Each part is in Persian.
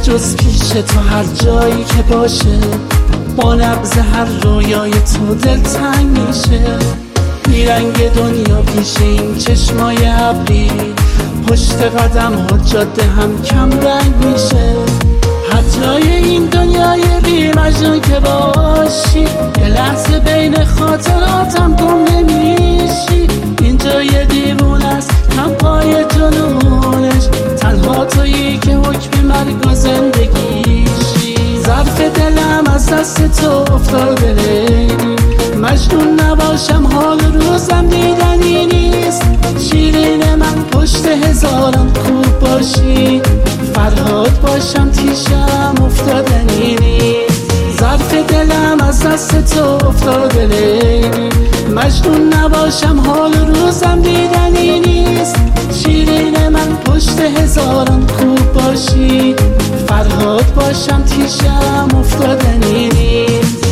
جز پیش تو هر جایی که باشه، با نبض هر رویای تو دل تنگ میشه. بیرنگ دنیا پیش این چشمای ابری، پشت قدم ها جاده هم کم رنگ میشه. هر جای این دنیای بی مجنون که باشی، یه لحظه بین خاطراتم گم نمیشی. اینجا یه دیوونه است کم پای جنونش، تنها تویی که حکم مرگ و زندگیشی. ظرف دلم از دست تو افتاده لیلی، مجنون نباشم حال روزم دیدنی نیست. شیرین من پشت هزاران خوب باشی، فرهاد باشم تیشم افتادنی نیست. ظرف دلم از دست تو افتاده لیلی، مجنون نباشم حال روزم دیدنی نیست. شیرین من پشت هزاران خوب باشی، فرهاد باشم تیشم افتادنی نیست.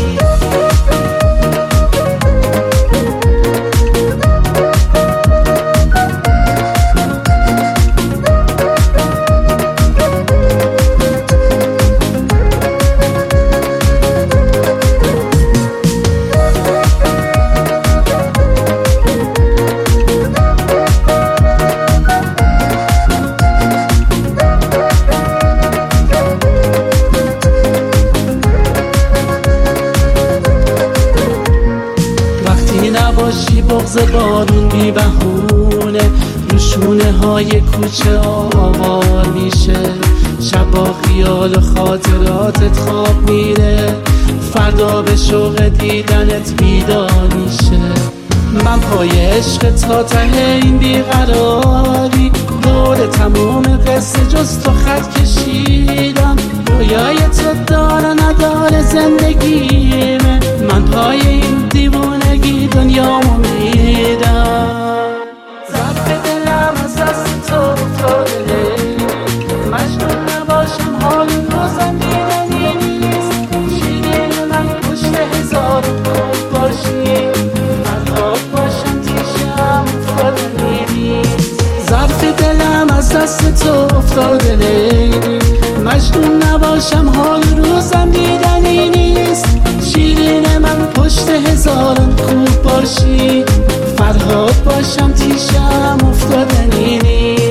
نباشی بغض بارون بی بهونه، روشونه های کوچه آوار میشه. شب با خیال و خاطراتت خواب میره، فردا به شوق دیدنت بیدار میشه. من پای عشق تا ته این بیقراری، دور تموم قصه جز تو خط کشیدم. رویای تو داره نداره زندگیمه، من پای این دیوونگی دنیامو میدم. ظرف دلم از دست تو افتاده، مجنون نباشم حال روزم دیدنی نیست. شیرین من پشت هزار خوب باشی، فرهاد باشم تیشم افتادنی نیست. ظرف دلم از دست تو افتاده لیلی، مجنون نباشم حال روزم دیدنی نیست. شیرین من پشت هزاران خوب باشی، فرهاد باشم تیشم افتادنی نیست.